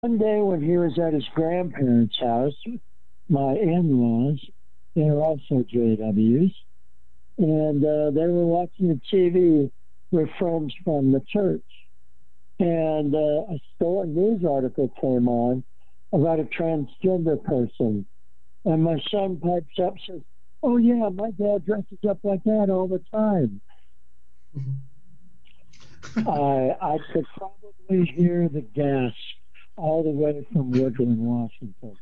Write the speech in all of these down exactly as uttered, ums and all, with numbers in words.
One day when he was at his grandparents' house, my in-laws, they were also J Ws, and uh, they were watching the T V with friends from the church. And uh, a story, news article came on about a transgender person. And my son pipes up and says, "Oh, yeah, my dad dresses up like that all the time." I, I could probably hear the gasp all the way from Woodland, Washington.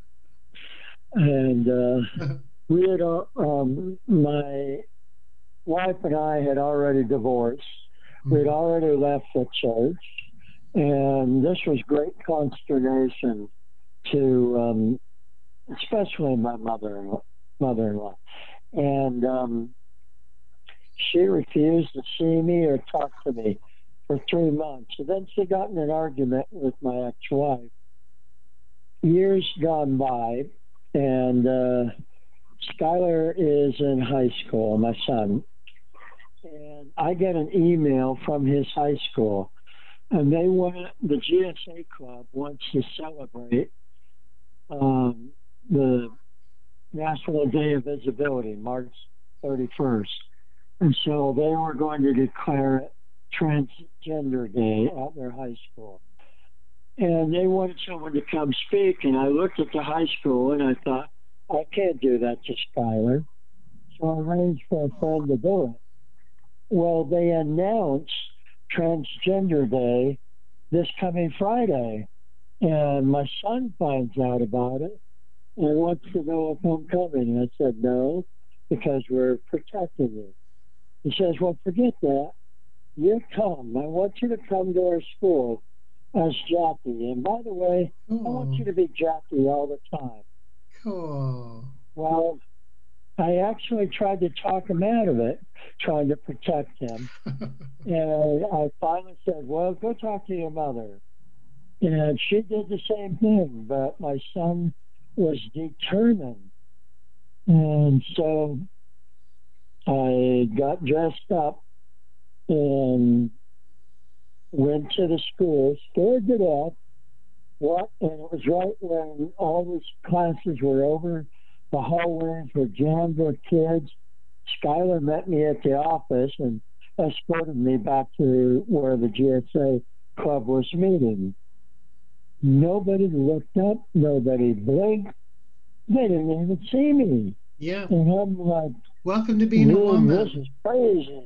And uh, we had, uh, um, my wife and I had already divorced. We had already left the church. And this was great consternation to, um, especially my mother mother-in-law. And um, she refused to see me or talk to me for three months. And then she got in an argument with my ex-wife. Years gone by, and uh, Skylar is in high school, my son. And I get an email from his high school, and they want the G S A Club wants to celebrate um, the National Day of Visibility, March thirty-first. And so they were going to declare it Transgender Day at their high school. And they wanted someone to come speak, and I looked at the high school and I thought, I can't do that to Skylar. So I arranged for a friend to do it. Well, they announced Transgender Day this coming Friday, and my son finds out about it and wants to know if I'm coming. And I said, no, because we're protecting you. He says, well, forget that. You come. I want you to come to our school as Jackie. And by the way, Cool. I want you to be Jackie all the time. Cool. Well, I actually tried to talk him out of it, trying to protect him. And I finally said, well, go talk to your mother. And she did the same thing, but my son was determined. And so I got dressed up and went to the school, scared to death. What? And it was right when all these classes were over. The hallways were jammed with kids. Skylar met me at the office and escorted me back to where the G S A Club was meeting. Nobody looked up. Nobody blinked. They didn't even see me. Yeah. And I'm like, welcome to being a woman. This is crazy.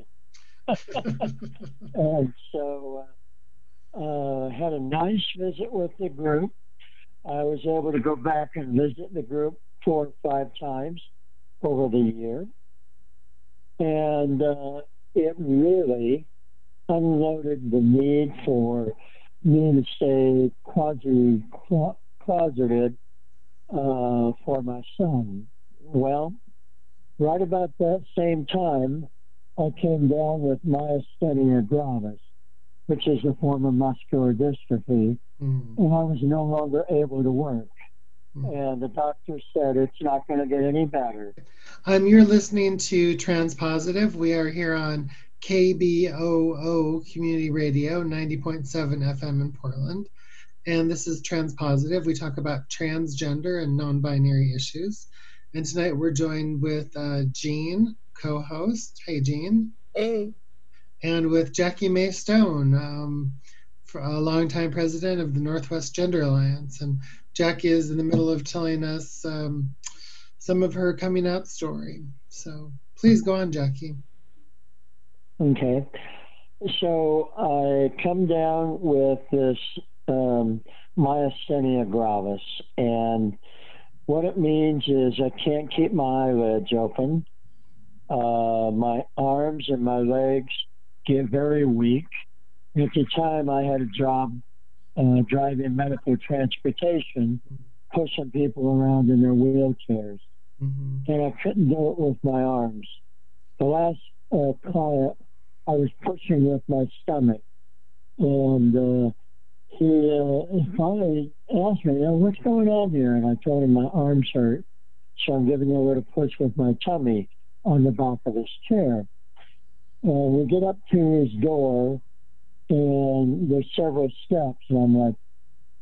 And so uh, uh, had a nice visit with the group. I was able to go back and visit the group four or five times over the year. And uh, it really unloaded the need for me to stay quasi-closeted uh, for my son. Well, right about that same time, I came down with myasthenia gravis, which is a form of muscular dystrophy, mm. and I was no longer able to work. Mm. And the doctor said it's not going to get any better. Um, you're listening to Transpositive. We are here on K B O O Community Radio, ninety point seven F M in Portland. And this is Transpositive. We talk about transgender and non-binary issues. And tonight we're joined with uh, Jean, co-host. Hey, Jean. Hey. And with Jackie May Stone, um, a longtime president of the Northwest Gender Alliance. And Jackie is in the middle of telling us um, some of her coming out story. So please go on, Jackie. Okay. So I come down with this um, myasthenia gravis, and what it means is I can't keep my eyelids open. Uh, my arms and my legs get very weak. At the time, I had a job uh, driving medical transportation, pushing people around in their wheelchairs. Mm-hmm. And I couldn't do it with my arms. The last uh, client, I was pushing with my stomach. And uh, he uh, finally asked me, oh, what's going on here? And I told him my arms hurt. So I'm giving a little push with my tummy on the back of his chair. And we get up to his door, and there's several steps. And I'm like,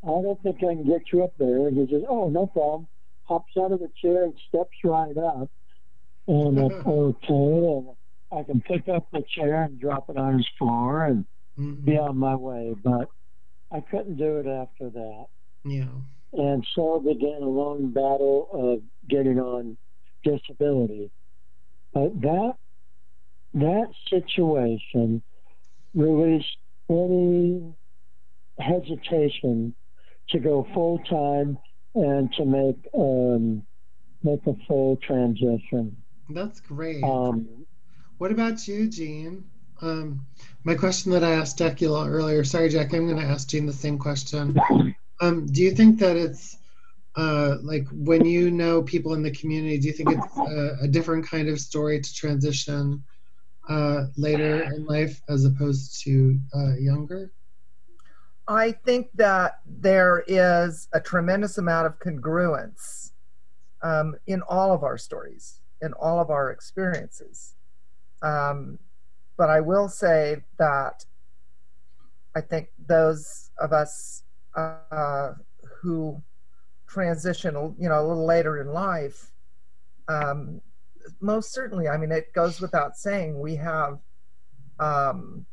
I don't think I can get you up there. And he says, oh, no problem. Hops out of the chair and steps right up. And it's okay. And I can pick up the chair and drop it on his floor and mm-hmm. be on my way. But I couldn't do it after that. Yeah. And so began a long battle of getting on disability. But that that situation released any hesitation to go full time and to make um, make a full transition. That's great. Um, what about you, Gene? Um, my question that I asked Jackie a lot earlier. Sorry, Jackie, I'm going to ask Gene the same question. Um, do you think that it's uh, like when you know people in the community, do you think it's a, a different kind of story to transition uh, later in life as opposed to uh, younger? I think that there is a tremendous amount of congruence um, in all of our stories, in all of our experiences. Um, but I will say that I think those of us uh, who transition, you know, a little later in life, um, most certainly, I mean, it goes without saying, we have um,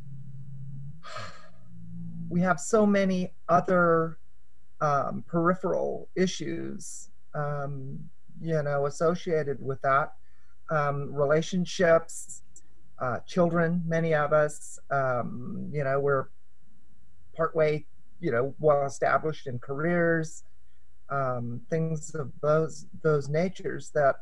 we have so many other um, peripheral issues, um, you know, associated with that. Um, relationships, uh, children, many of us, um, you know, we're partway, you know, well established in careers, um, things of those those natures that,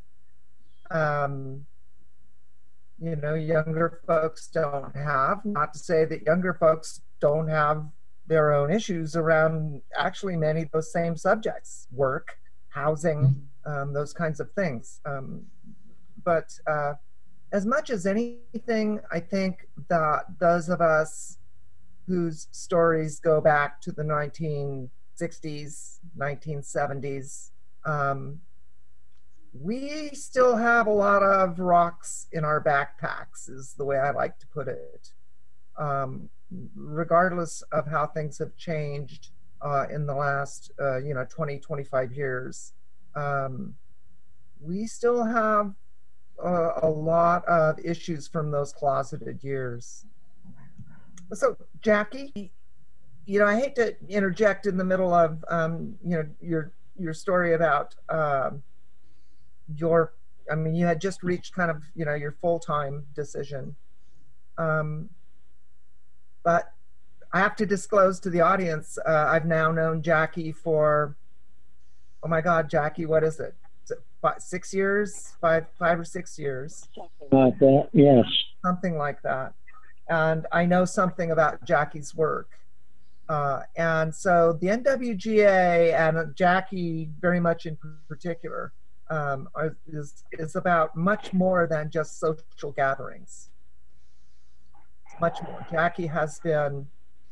um, you know, younger folks don't have. Not to say that younger folks don't have their own issues around actually many of those same subjects: work, housing, um, those kinds of things. Um, but uh, as much as anything, I think that those of us whose stories go back to the nineteen sixties, nineteen seventies, um, we still have a lot of rocks in our backpacks, is the way I like to put it. Um, regardless of how things have changed uh, in the last, uh, you know, twenty, twenty-five years, um, we still have uh, a lot of issues from those closeted years. So, Jackie, you know, I hate to interject in the middle of, um, you know, your your story about um, your, I mean, you had just reached kind of, you know, your full-time decision. Um, but I have to disclose to the audience, uh, I've now known Jackie for, oh my God, Jackie, what is it? Is it five, six years, five, five or six years? Something like that, yes. Something like that. And I know something about Jackie's work. Uh, and so the N W G A and Jackie very much in particular um, are, is, is about much more than just social gatherings. Much more. Jackie has been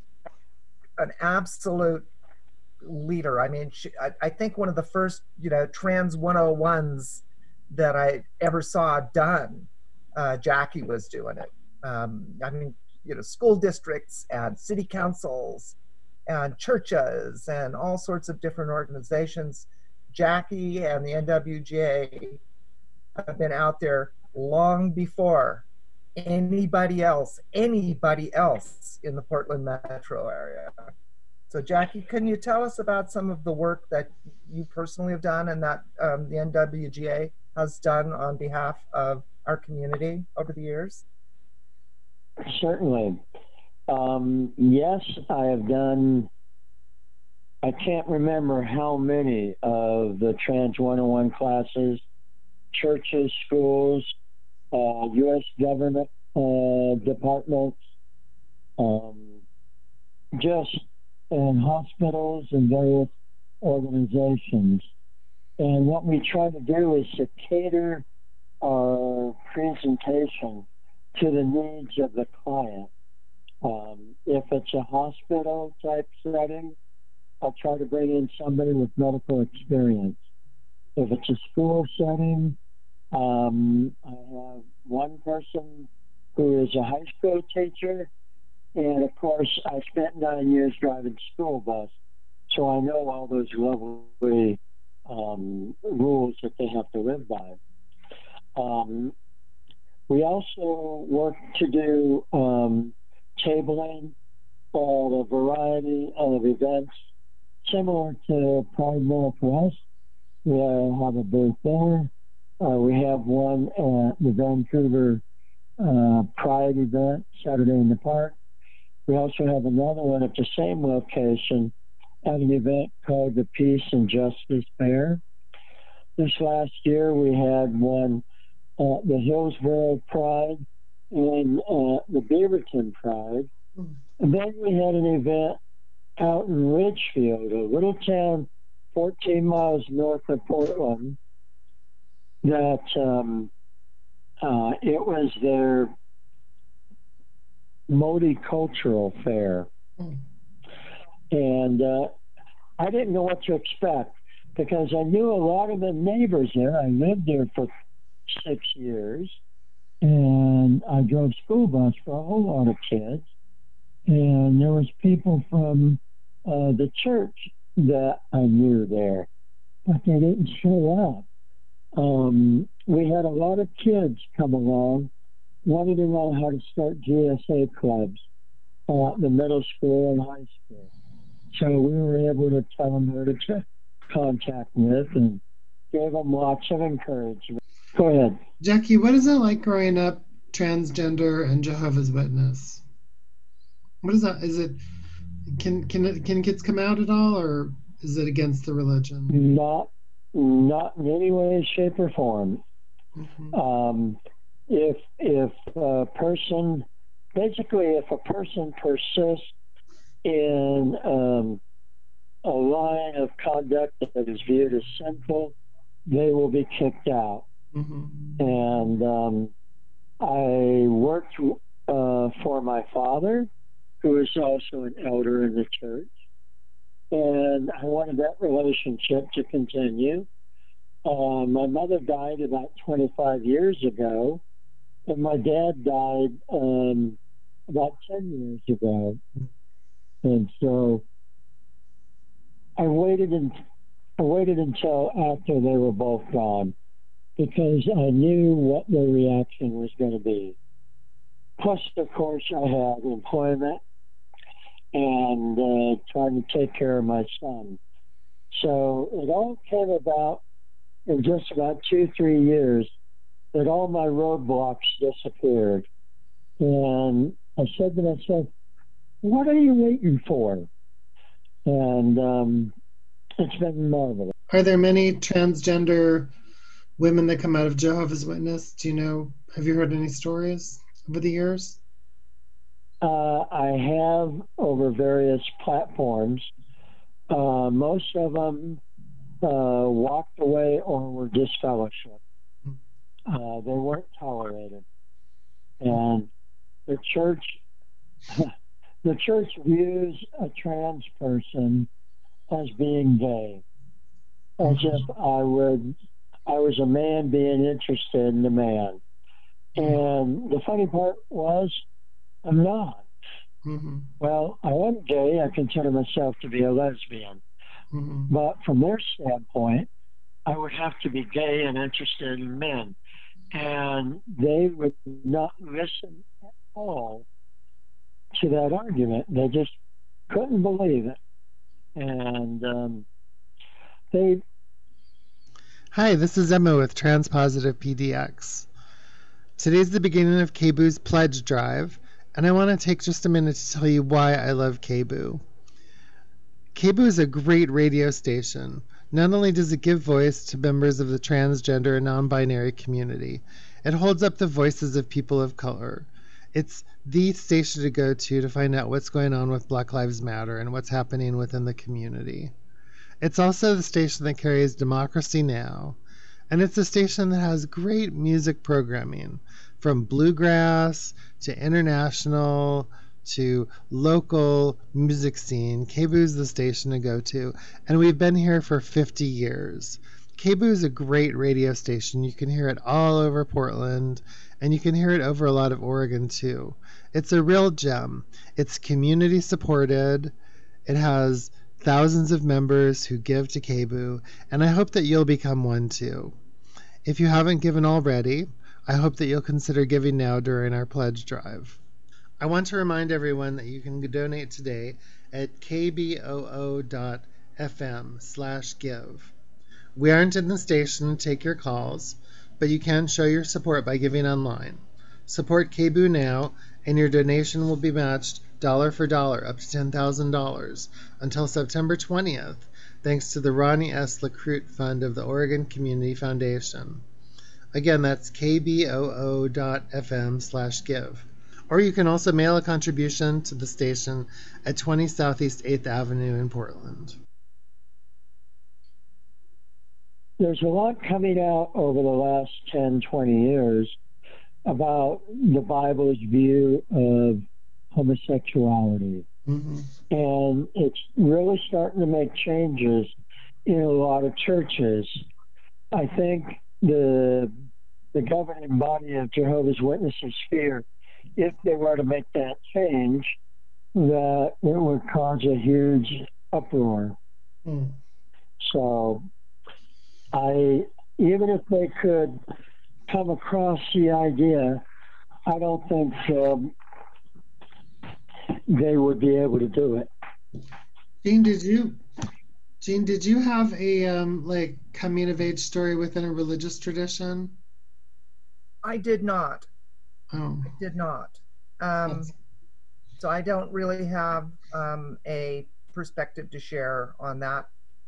an absolute leader. I mean, she, I, I think one of the first, you know, Trans one oh ones that I ever saw done, uh, Jackie was doing it. Um, I mean, you know, school districts and city councils and churches and all sorts of different organizations. Jackie and the N W G A have been out there long before anybody else, anybody else in the Portland metro area. So Jackie, can you tell us about some of the work that you personally have done and that um, the N W G A has done on behalf of our community over the years? Certainly. Um, yes, I have done, I can't remember how many of the Trans one oh one classes, churches, schools, uh, U S government uh, departments, um, just in hospitals and various organizations. And what we try to do is to cater our presentation to the needs of the client. Um, if it's a hospital type setting, I'll try to bring in somebody with medical experience. If it's a school setting, um, I have one person who is a high school teacher, and of course I spent nine years driving school bus so I know all those lovely um, rules that they have to live by. Um, we also work to do um, tabling at a variety of events similar to Pride Northwest. We uh, have a booth there. Uh, we have one at the Vancouver uh, Pride event, Saturday in the Park. We also have another one at the same location at an event called the Peace and Justice Fair. This last year we had one at the Hillsborough Pride and uh, the Beaverton Pride. Mm. And then we had an event out in Ridgefield, a little town fourteen miles north of Portland, that um, uh, it was their multicultural fair. Mm. And uh, I didn't know what to expect because I knew a lot of the neighbors there. I lived there for six years, and I drove school bus for a whole lot of kids. And there was people from uh, the church that I knew there, but they didn't show up. Um, we had a lot of kids come along, wanted to know how to start G S A clubs at the middle school and high school. So we were able to tell them who to t- contact with and gave them lots of encouragement. Go ahead. Jackie, what is it like growing up transgender and Jehovah's Witness? What is that? Is it, can can it, can kids come out at all, or is it against the religion? Not, not in any way, shape, or form. Mm-hmm. Um, if if a person, basically, if a person persists in um, a line of conduct that is viewed as sinful, they will be kicked out. Mm-hmm. And um, I worked uh, for my father, who is also an elder in the church, and I wanted that relationship to continue. Uh, my mother died about twenty-five years ago, and my dad died um, about ten years ago. And so I waited and I waited until after they were both gone, because I knew what their reaction was going to be. Plus, of course, I had employment and uh, trying to take care of my son. So it all came about in just about two, three years that all my roadblocks disappeared. And I said to myself, what are you waiting for? And um, it's been marvelous. Are there many transgender women that come out of Jehovah's Witness? Do you know, have you heard any stories over the years? Uh, I have over various platforms. Uh, most of them uh, walked away or were disfellowshipped. Uh, they weren't tolerated. And the church... The church views a trans person as being gay, as if I would, I was a man being interested in a man. And the funny part was, I'm not. Mm-hmm. Well, I am gay. I consider myself to be a lesbian. Mm-hmm. But from their standpoint, I would have to be gay and interested in men. And they would not listen at all to that argument. They just couldn't believe it. And um, they... Hi, this is Emma with Transpositive P D X. Today's the beginning of K B Oo's Pledge Drive, and I want to take just a minute to tell you why I love K B Oo. K B Oo is a great radio station. Not only does it give voice to members of the transgender and non-binary community, it holds up the voices of people of color. It's the station to go to to find out what's going on with Black Lives Matter and what's happening within the community. It's also the station that carries Democracy Now!, and it's a station that has great music programming, from bluegrass to international to local music scene. K B Oo is the station to go to, and we've been here for fifty years. K B Oo is a great radio station. You can hear it all over Portland, and you can hear it over a lot of Oregon too. It's a real gem. It's community supported. It has thousands of members who give to K B U, and I hope that you'll become one too. If you haven't given already, I hope that you'll consider giving now during our pledge drive. I want to remind everyone that you can donate today at kboo.fm slash give. We aren't in the station to take your calls, but you can show your support by giving online. Support K B U now, and your donation will be matched dollar for dollar up to ten thousand dollars until September twentieth, thanks to the Ronnie S. LaCrute Fund of the Oregon Community Foundation. Again, that's kboo.fm slash give. Or you can also mail a contribution to the station at twenty Southeast eighth Avenue in Portland. There's a lot coming out over the last ten, twenty years about the Bible's view of homosexuality. Mm-hmm. And it's really starting to make changes in a lot of churches. I think the the governing body of Jehovah's Witnesses fear if they were to make that change, that it would cause a huge uproar. Mm. So I, even if they could come across the idea, I don't think um, they would be able to do it. Jean, did you, Jean, did you have a um, like coming of age story within a religious tradition? I did not. Oh. I did not. Um, so I don't really have um, a perspective to share on that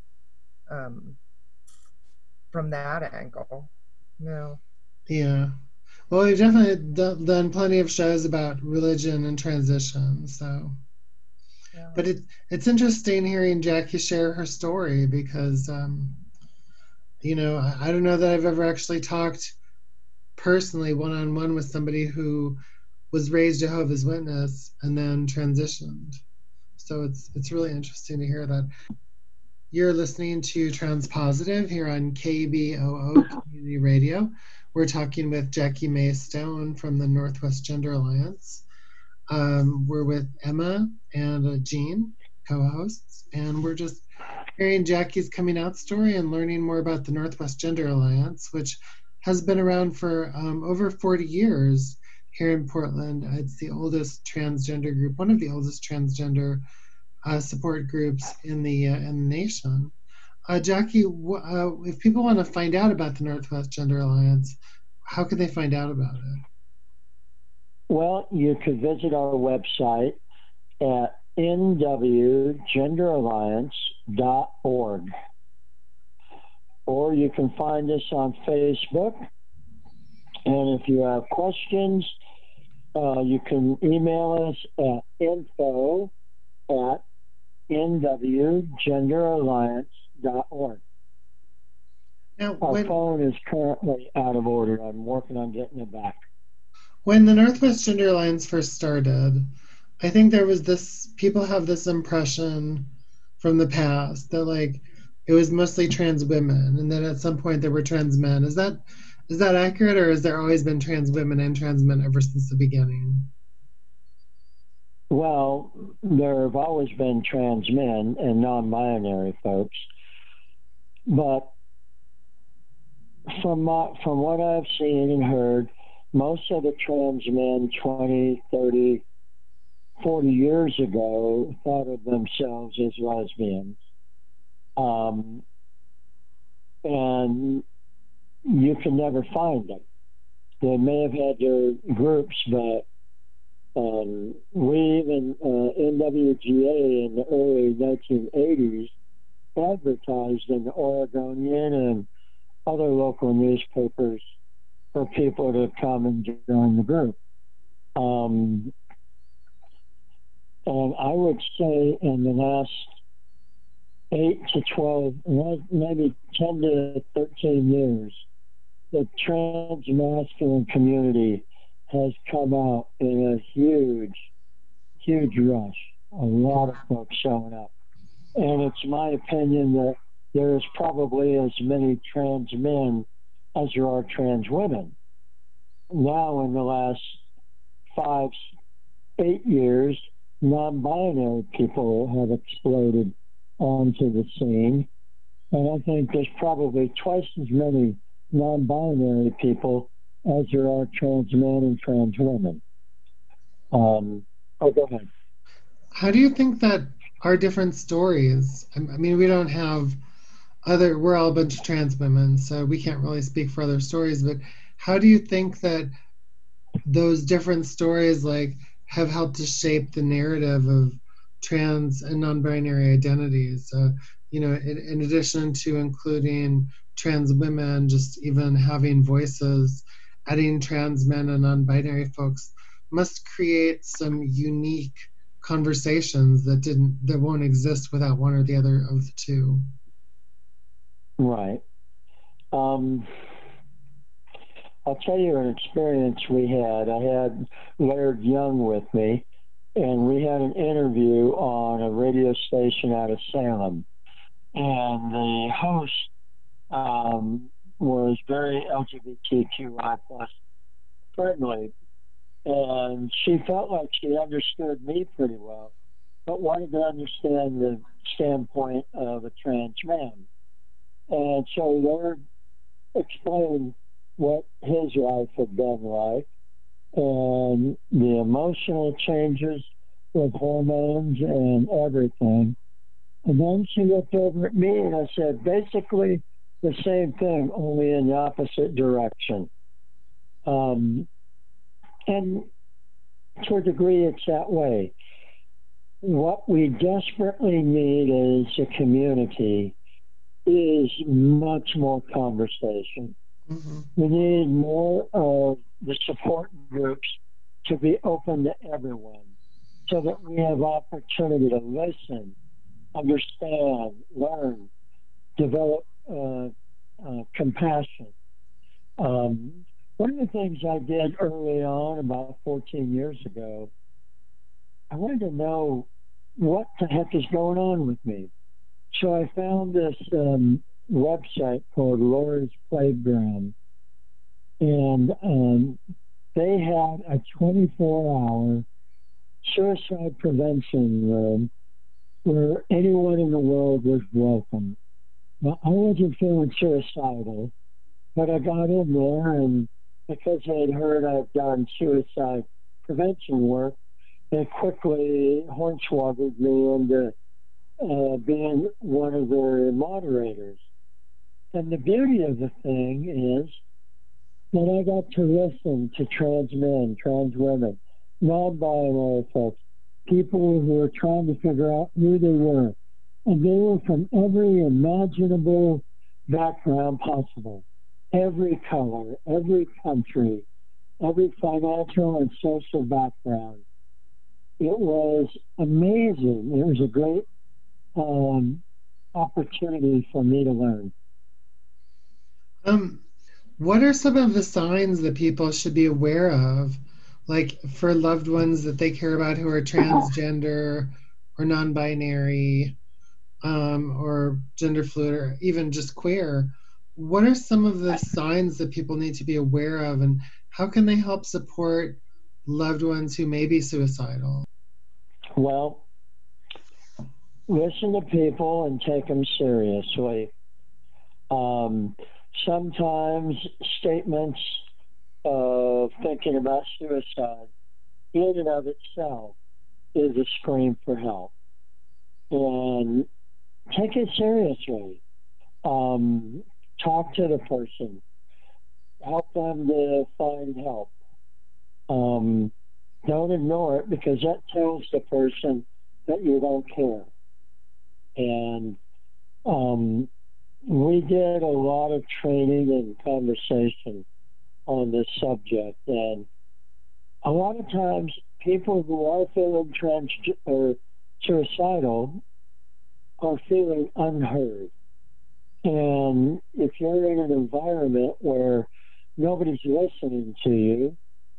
um, from that angle. No. Yeah. Well, we've definitely done plenty of shows about religion and transition. So, yeah. But it, it's interesting hearing Jackie share her story because, um, you know, I, I don't know that I've ever actually talked personally one-on-one with somebody who was raised Jehovah's Witness and then transitioned. So it's it's really interesting to hear that. You're listening to Transpositive here on K B O O Community Radio. We're talking with Jackie Mae Stone from the Northwest Gender Alliance. Um, we're with Emma and uh, Jean, co-hosts, and we're just hearing Jackie's coming out story and learning more about the Northwest Gender Alliance, which has been around for um, over forty years here in Portland. It's the oldest transgender group, one of the oldest transgender uh, support groups in the uh, in the nation. Uh, Jackie, w- uh, if people want to find out about the Northwest Gender Alliance, how can they find out about it? Well, you could visit our website at n w gender alliance dot org. Or you can find us on Facebook. And if you have questions, uh, you can email us at info at n w gender alliance dot org. Now, Our when, phone is currently out of order. I'm working on getting it back. When the Northwest Gender Alliance first started, I think there was this, people have this impression from the past that like, it was mostly trans women, and then at some point there were trans men. Is that is that accurate, or has there always been trans women and trans men ever since the beginning? Well, there have always been trans men and non-binary folks, but from my, from what I've seen and heard, most of the trans men twenty, thirty, forty years ago thought of themselves as lesbians. Um, and you can never find them. They may have had their groups, but um, we even, uh, N W G A in the early nineteen eighties advertised in the Oregonian and other local newspapers for people to come and join the group. Um, and I would say in the last eight to twelve, maybe ten to thirteen years, the trans masculine community has come out in a huge, huge rush. A lot of folks showing up. And it's my opinion that there is probably as many trans men as there are trans women. Now, in the last five, eight years, non-binary people have exploded onto the scene. And I think there's probably twice as many non-binary people as there are trans men and trans women. Um, oh, go ahead. How do you think that our different stories, I mean, we don't have other, we're all a bunch of trans women, so we can't really speak for other stories, but how do you think that those different stories like have helped to shape the narrative of trans and non-binary identities? Uh, you know, in, in addition to including trans women, just even having voices, adding trans men and non-binary folks must create some unique conversations that didn't, that won't exist without one or the other of the two. Right. Um, I'll tell you an experience we had. I had Laird Young with me, and we had an interview on a radio station out of Salem. And the host um, was very L G B T Q I plus friendly. And she felt like she understood me pretty well, but wanted to understand the standpoint of a trans man. And so Laird explained what his life had been like and the emotional changes with hormones and everything. And then she looked over at me and I said, basically the same thing, only in the opposite direction. Um, and to a degree, it's that way. What we desperately need as a community is much more conversation. Mm-hmm. We need more of the support groups to be open to everyone so that we have opportunity to listen, understand, learn, develop uh, uh, compassion. Um, one of the things I did early on, about fourteen years ago, I wanted to know what the heck is going on with me. So I found this um, website called Laura's Playground, and um, they had a twenty-four hour suicide prevention room where anyone in the world was welcome. Now, I wasn't feeling suicidal, but I got in there, and because they'd heard I've done suicide prevention work, they quickly hornswoggled me into uh, being one of their moderators. And the beauty of the thing is that I got to listen to trans men, trans women, non-binary folks, people who were trying to figure out who they were. And they were from every imaginable background possible, every color, every country, every financial and social background. It was amazing. It was a great um, opportunity for me to learn. Um, what are some of the signs that people should be aware of, like for loved ones that they care about who are transgender or non-binary um, or gender fluid or even just queer? What are some of the signs that people need to be aware of, and how can they help support loved ones who may be suicidal? Well, listen to people and take them seriously. Um, sometimes statements of thinking about suicide in and of itself is a scream for help. And take it seriously. Um, talk to the person. Help them to find help. Um, don't ignore it, because that tells the person that you don't care. And um, we did a lot of training and conversation on this subject, and a lot of times people who are feeling trans or suicidal are feeling unheard. And if you're in an environment where nobody's listening to you,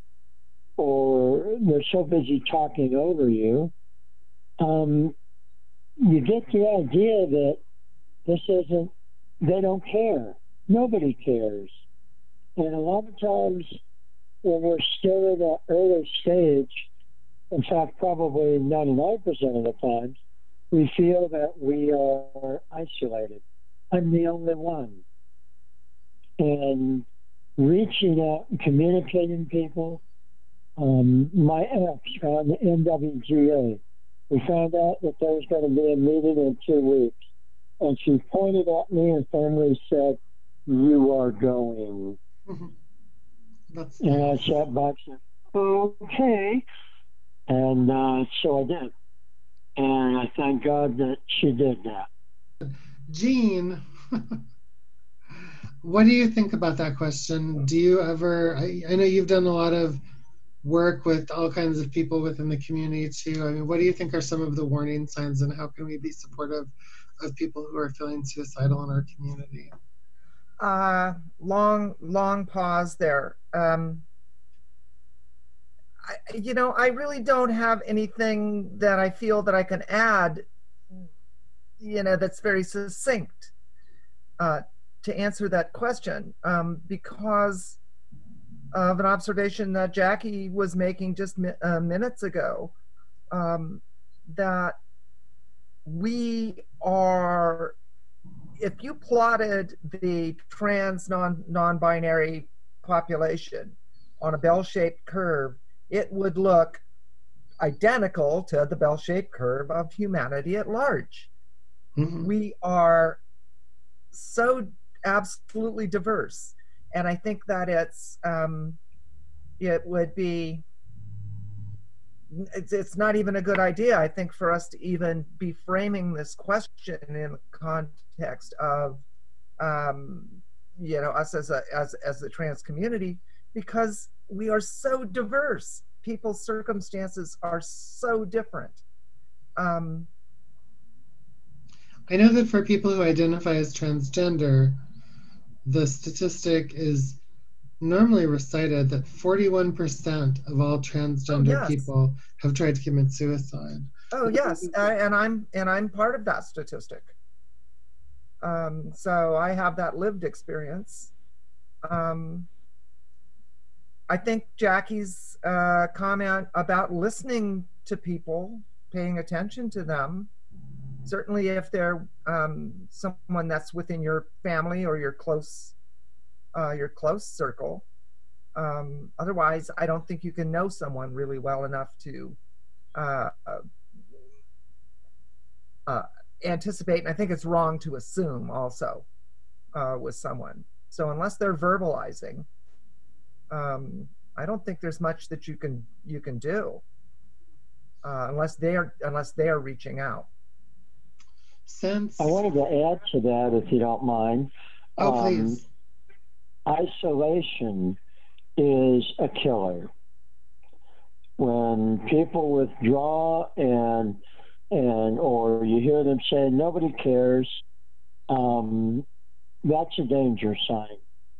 or they're so busy talking over you, um, you get the idea that this isn't, they don't care. Nobody cares. And a lot of times when we're still in that early stage, in fact, probably ninety-nine percent of the times, we feel that we are isolated. I'm the only one. And reaching out and communicating people, um, my ex found the N W G A. We found out that there was going to be a meeting in two weeks. And she pointed at me and firmly said, "You are going." Mm-hmm. That's and nice. I sat back and said, "Okay." And uh, so I did. And I thank God that she did that. Jean, what do you think about that question? Do you ever, I, I know you've done a lot of work with all kinds of people within the community too. I mean, what do you think are some of the warning signs, and how can we be supportive of people who are feeling suicidal in our community? Uh, long, long pause there. Um, I, you know, I really don't have anything that I feel that I can add, you know, that's very succinct uh, to answer that question, um, because of an observation that Jackie was making just mi uh, minutes ago, um, that we are, if you plotted the trans non, non-binary population on a bell-shaped curve, it would look identical to the bell-shaped curve of humanity at large. Mm-hmm. We are so absolutely diverse. And I think that it's, um, it would be, it's, it's not even a good idea, I think, for us to even be framing this question in the context of, um, you know, us as a, as, as the trans community, because we are so diverse. People's circumstances are so different. Um, I know that for people who identify as transgender, the statistic is normally recited that forty-one percent of all transgender oh, yes. people have tried to commit suicide. Oh yes, uh, and I'm and I'm part of that statistic. Um, so I have that lived experience. Um, I think Jackie's uh, comment about listening to people, paying attention to them, certainly if they're um, someone that's within your family or your close, uh, your close circle. Um, otherwise, I don't think you can know someone really well enough to uh, uh, anticipate. And I think it's wrong to assume also uh, with someone. So unless they're verbalizing, um, I don't think there's much that you can you can do uh, unless they are unless they are reaching out. Since I wanted to add to that, if you don't mind. Oh, please. Um, isolation is a killer. When people withdraw and and or you hear them say nobody cares, um, that's a danger sign.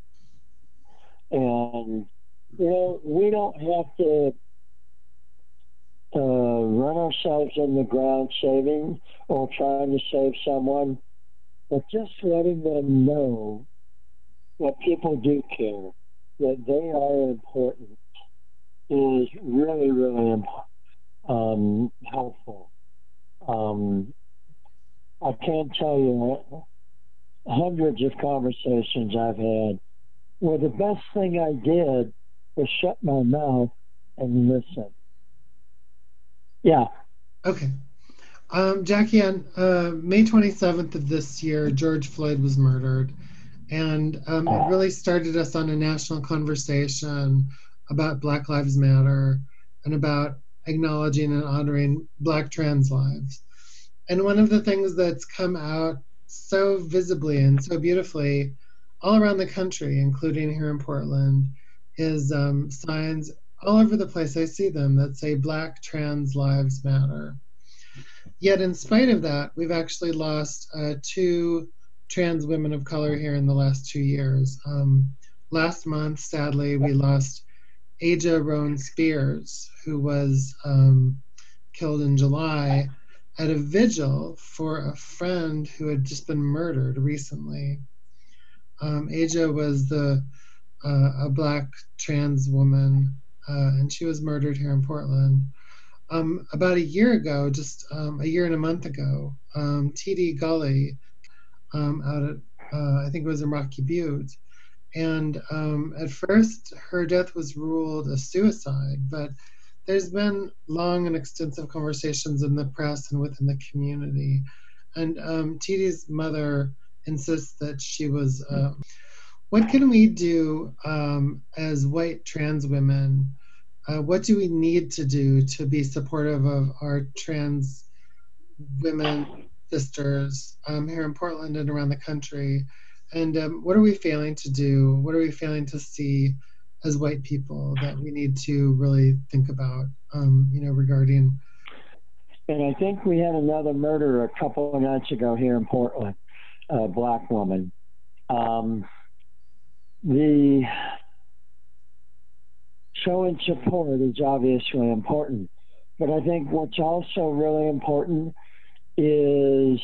And you know, we don't have to uh, run ourselves in the ground saving or trying to save someone, but just letting them know that people do care, that they are important, is really, really um, helpful. Um, I can't tell you hundreds of conversations I've had where the best thing I did was shut my mouth and listen. Yeah. Okay. Um, Jackie, on uh, May twenty-seventh of this year, George Floyd was murdered. And um, it really started us on a national conversation about Black Lives Matter and about acknowledging and honoring Black trans lives. And one of the things that's come out so visibly and so beautifully all around the country, including here in Portland, is um, signs all over the place. I see them that say Black trans lives matter. Yet in spite of that, we've actually lost uh, two trans women of color here in the last two years. Um, last month, sadly, we lost Aja Roan Spears, who was um, killed in July at a vigil for a friend who had just been murdered recently. Um, Aja was the uh, a Black trans woman, uh, and she was murdered here in Portland. um, about a year ago, just um, a year and a month ago, um, T D Gully um, out at, uh, I think it was in Rocky Butte. And um, at first, her death was ruled a suicide, but there's been long and extensive conversations in the press and within the community. And um, T D's mother insists that she was. Uh, what can we do um, as white trans women? Uh, what do we need to do to be supportive of our trans women sisters um, here in Portland and around the country? And um, what are we failing to do? What are we failing to see as white people that we need to really think about, um, you know, regarding? And I think we had another murder a couple of nights ago here in Portland, a black woman. Um, the showing support is obviously important, but I think what's also really important is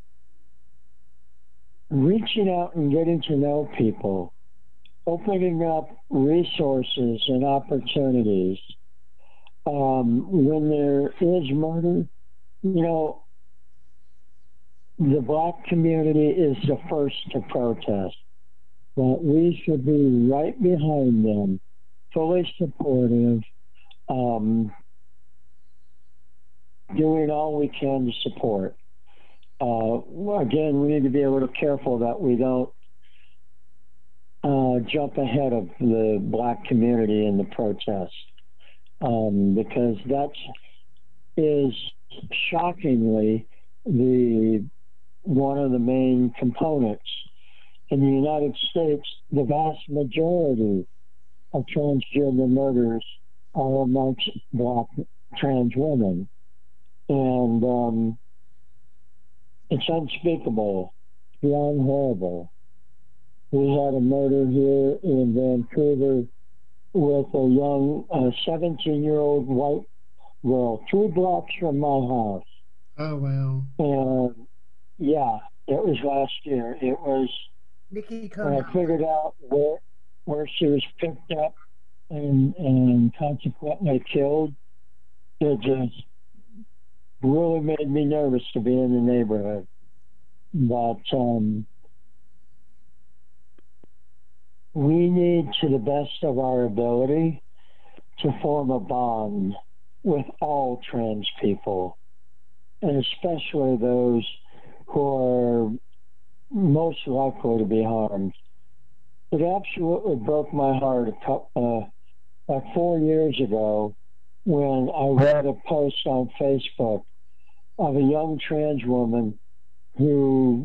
reaching out and getting to know people, opening up resources and opportunities. Um, when there is murder, you know, the black community is the first to protest, but we should be right behind them, fully supportive, um, doing all we can to support. Uh, well, again, we need to be a little careful that we don't uh, jump ahead of the black community in the protest, um, because that is shockingly the one of the main components. In the United States, the vast majority of transgender murders are amongst black trans women. And um, it's unspeakable, beyond horrible. We had a murder here in Vancouver with a young seventeen-year-old white girl, three blocks from my house. Oh, wow. And yeah, it was last year. It was, Nikki when I figured out where, where she was picked up and, and consequently killed, it just really made me nervous to be in the neighborhood. But um, we need, to the best of our ability, to form a bond with all trans people, and especially those who are most likely to be harmed. It absolutely broke my heart a couple, uh, like four years ago when I read a post on Facebook of a young trans woman who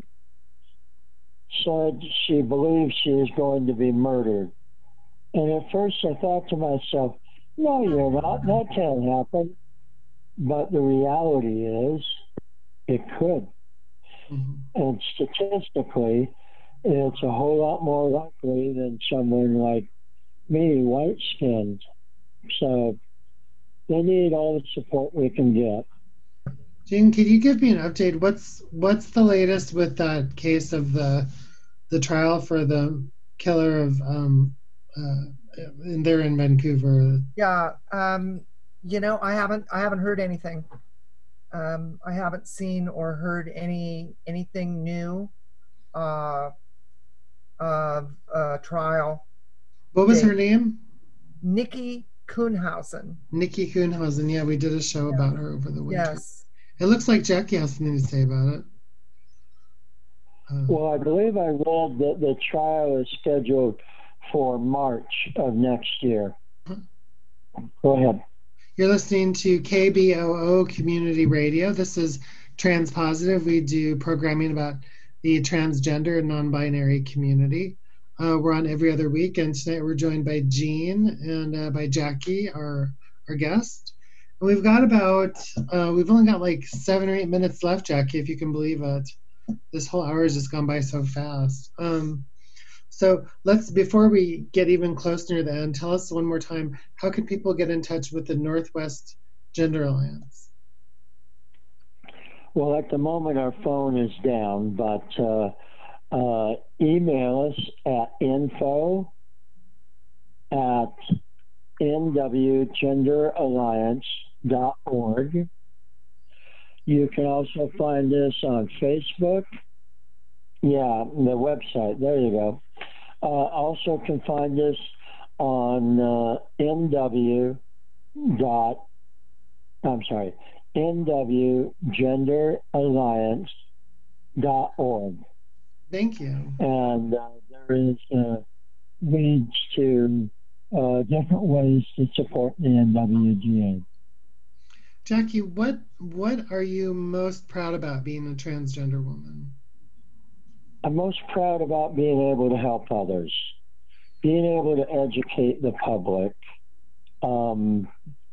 said she believes she is going to be murdered. And at first I thought to myself, no, you're not. That can't happen. But the reality is, it could. Mm-hmm. And statistically, it's a whole lot more likely than someone like me, white-skinned. So they need all the support we can get. Jean, can you give me an update? What's what's the latest with that case of the the trial for the killer of um uh in there in Vancouver? Yeah, um, you know, I haven't I haven't heard anything. Um, I haven't seen or heard any anything new uh, of a trial. What was date. her name? Nikki Kuhnhausen. Nikki Kuhnhausen. Yeah, we did a show Yeah. about her over the winter. Yes. It looks like Jackie has something to say about it. Uh, Well, I believe I read that the trial is scheduled for March of next year. Go ahead. You're listening to K B O O Community Radio. This is Transpositive. We do programming about the transgender and non-binary community. Uh, we're on every other week, and tonight we're joined by Jean and uh, by Jackie, our our guest. And we've got about, uh, we've only got like seven or eight minutes left, Jackie, if you can believe it. This whole hour has just gone by so fast. Um, So let's, before we get even close near the end, tell us one more time, how can people get in touch with the Northwest Gender Alliance? Well, at the moment, our phone is down, but uh, uh, email us at info at n w gender alliance dot org. You can also find us on Facebook. Yeah, the website. There you go. Uh, also can find us on uh, N W dot, I'm sorry, N W Gender Alliance dot org. Thank you. And uh, there is uh, leads to uh, different ways to support the N W G A. Jackie, what what are you most proud about being a transgender woman? I'm most proud about being able to help others, being able to educate the public. Um,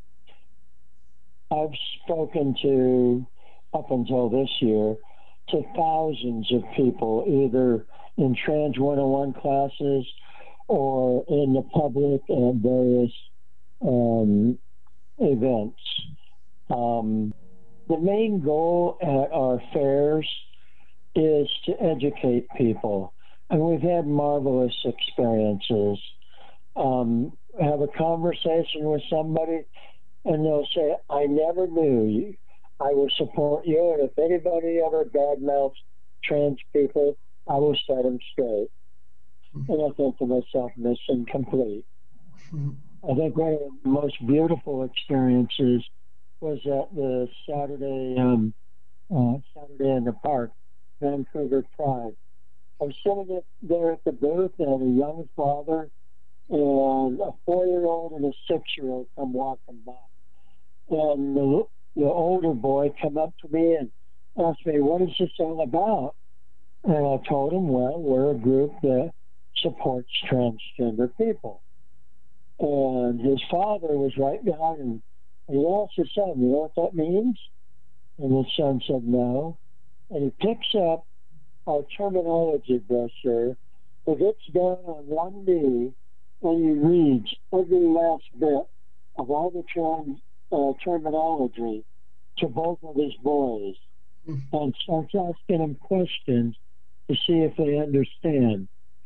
I've spoken to, up until this year, to thousands of people, either in Trans one oh one classes or in the public at various um, events. Um, the main goal at our fairs is to educate people, and we've had marvelous experiences. Um, have a conversation with somebody, and they'll say, I never knew you. I will support you, and if anybody ever badmouths trans people, I will set them straight. And I think to myself, mission complete. I think one of the most beautiful experiences was at the Saturday, um, uh, Saturday in the Park, Vancouver Pride. I was sitting there at the booth, and a young father and a four-year-old and a six-year-old come walking by. And the, the older boy come up to me and asked me, what is this all about? And I told him, well, we're a group that supports transgender people. And his father was right behind him. And he asked his son, you know what that means? And his son said, no. And he picks up our terminology brochure, he gets down on one knee, and he reads every last bit of all the term, uh, terminology to both of his boys, mm-hmm. and starts asking them questions to see if they understand.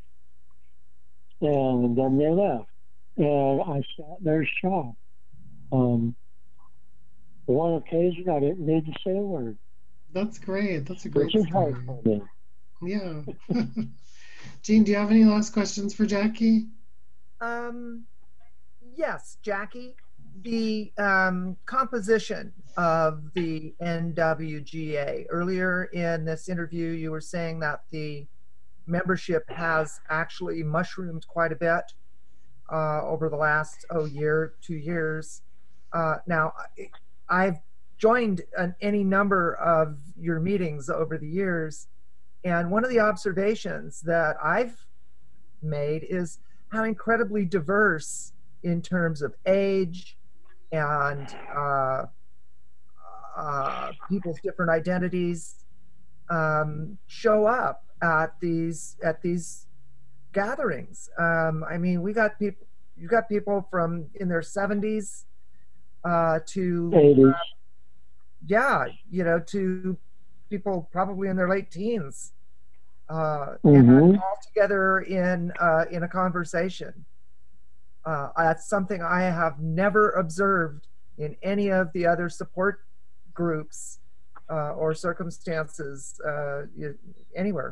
And then they left. And I sat there shocked. Um, one occasion, I didn't need to say a word. That's great. That's a great Which is story. hard for me. Yeah. Jean, do you have any last questions for Jackie? Um, yes, Jackie. The um, composition of the N W G A. Earlier in this interview, you were saying that the membership has actually mushroomed quite a bit uh, over the last oh year, two years. Uh, now, I've joined an, any number of your meetings over the years, and one of the observations that I've made is how incredibly diverse in terms of age and uh, uh, people's different identities um, show up at these at these gatherings. Um, I mean, we got people. You got people from in their seventies uh, to eighties. Uh, yeah, you know, to people probably in their late teens, uh, mm-hmm. and all together in uh, in a conversation. Uh, that's something I have never observed in any of the other support groups uh, or circumstances uh, anywhere.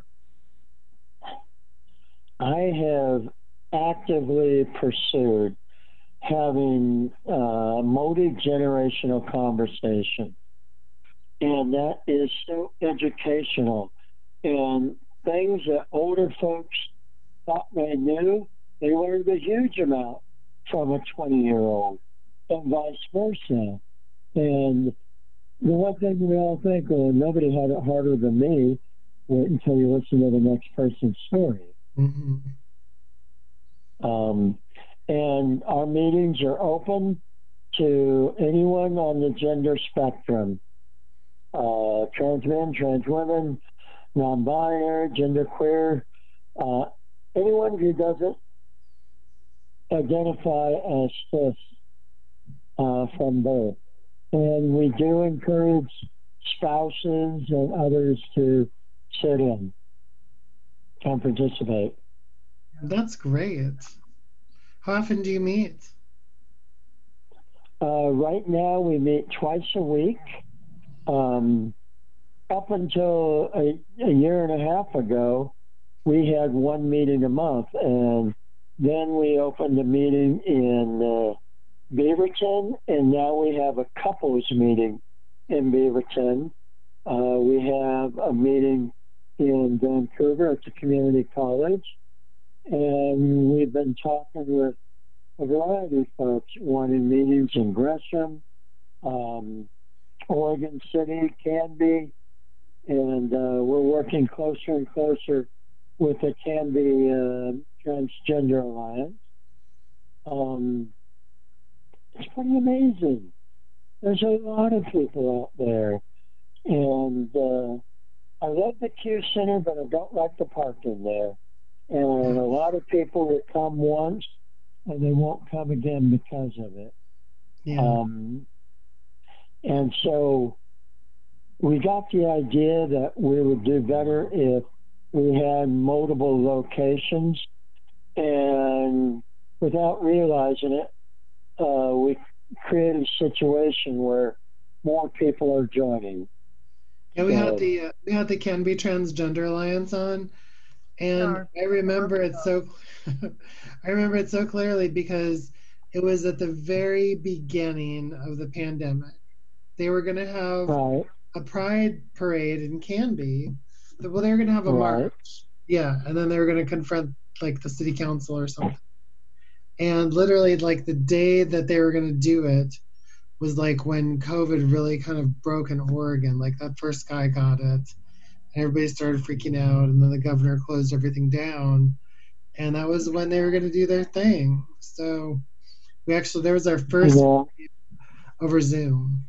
I have actively pursued having uh, multi-generational conversation, and that is so educational. And things that older folks thought they knew, they learned a huge amount from a twenty-year-old, and vice versa. And the one thing we all think, well, nobody had it harder than me. Wait until you listen to the next person's story. Mm-hmm. Um, and our meetings are open to anyone on the gender spectrum. Uh, trans men, trans women, non-binary, genderqueer, uh, anyone who doesn't identify as cis uh, from birth. And we do encourage spouses and others to sit in and participate. That's great. How often do you meet? Uh, right now, we meet twice a week. Um, up until a, a year and a half ago, we had one meeting a month, and then we opened a meeting in uh, Beaverton, and now we have a couples meeting in Beaverton. Uh, we have a meeting in Vancouver at the community college, and we've been talking with a variety of folks, wanting meetings in Gresham, um, Oregon City, Canby, and uh, we're working closer and closer with the Canby uh, Transgender Alliance. Um, it's pretty amazing. There's a lot of people out there, and uh, I love the Q Center, but I don't like the parking there. And a lot of people that come once, and they won't come again because of it. Yeah. Um, and so we got the idea that we would do better if we had multiple locations, and without realizing it, uh, we created a situation where more people are joining. Yeah, we so, had the uh, we had the Canby Transgender Alliance on, and I remember it so I remember it so clearly because it was at the very beginning of the pandemic. They were going to have right. a pride parade in Canby. Well, they were going to have a right. march. Yeah, and then they were going to confront like the city council or something. And literally like the day that they were going to do it was like when COVID really kind of broke in Oregon. Like that first guy got it, and everybody started freaking out, and then the governor closed everything down. And that was when they were going to do their thing. So we actually, there was our first yeah. over Zoom.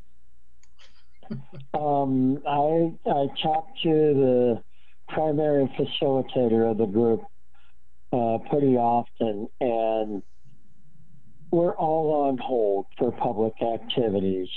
um, I, I talked to the primary facilitator of the group uh, pretty often, and we're all on hold for public activities.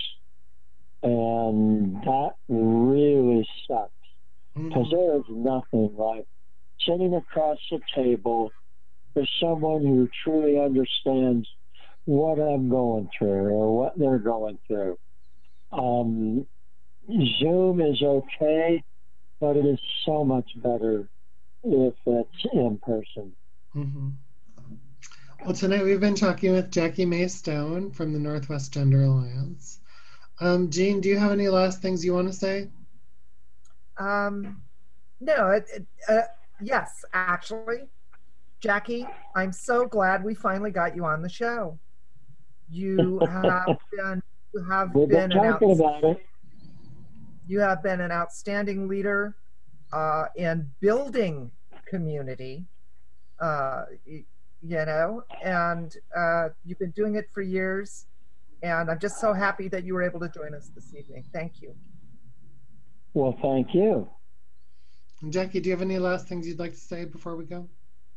And that really sucks, because mm-hmm. there is nothing like sitting across the table with someone who truly understands what I'm going through or what they're going through. Um, Zoom is okay, but it is so much better if it's in person. Mm-hmm. Well, tonight we've been talking with Jackie May Stone from the Northwest Gender Alliance. Um, Jean, do you have any last things you want to say? Um, no, it, it, uh, yes, actually. Jackie, I'm so glad we finally got you on the show. You have been, you have We've been, been talking about it. You have been an outstanding leader uh, in building community, uh, you, you know, and uh, you've been doing it for years. And I'm just so happy that you were able to join us this evening. Thank you. Well, thank you. And Jackie, do you have any last things you'd like to say before we go?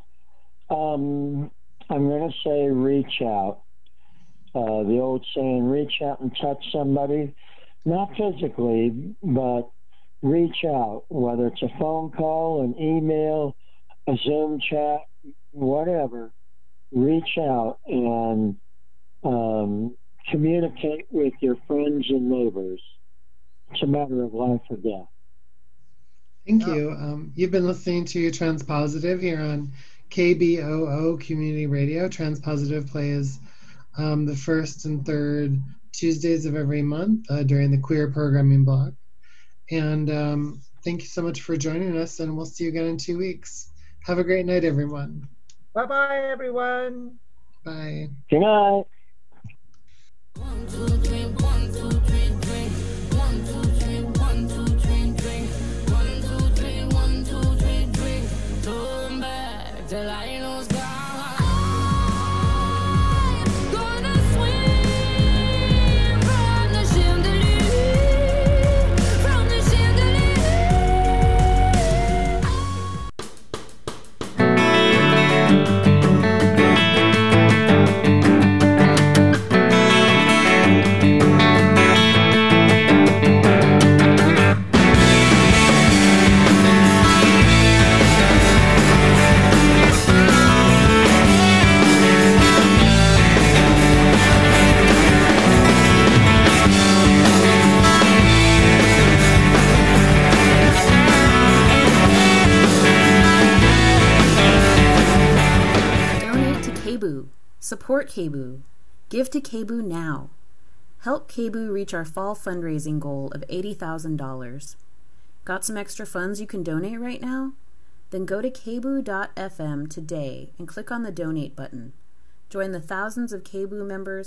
Um, I'm going to say reach out. Uh, the old saying, reach out and touch somebody, not physically, but reach out, whether it's a phone call, an email, a Zoom chat, whatever. Reach out and um, communicate with your friends and neighbors. It's a matter of life or death. Thank you. Um, you've been listening to Transpositive here on K B O O Community Radio. Transpositive plays um, the first and third Tuesdays of every month uh, during the queer programming block. And um, thank you so much for joining us, and we'll see you again in two weeks. Have a great night, everyone. Bye-bye, everyone. Bye. Good night. One, two, three, one, two, three, drink. One, two, three, one, two, three, drink. One, two, three, one, two, three, drink. Turn back till I lose God. I'm gonna swim from the chandelier, from the chandelier. Support K B U. Give to K B U now. Help K B U reach our fall fundraising goal of eighty thousand dollars. Got some extra funds you can donate right now? Then go to k b u dot f m today and click on the donate button. Join the thousands of K B U members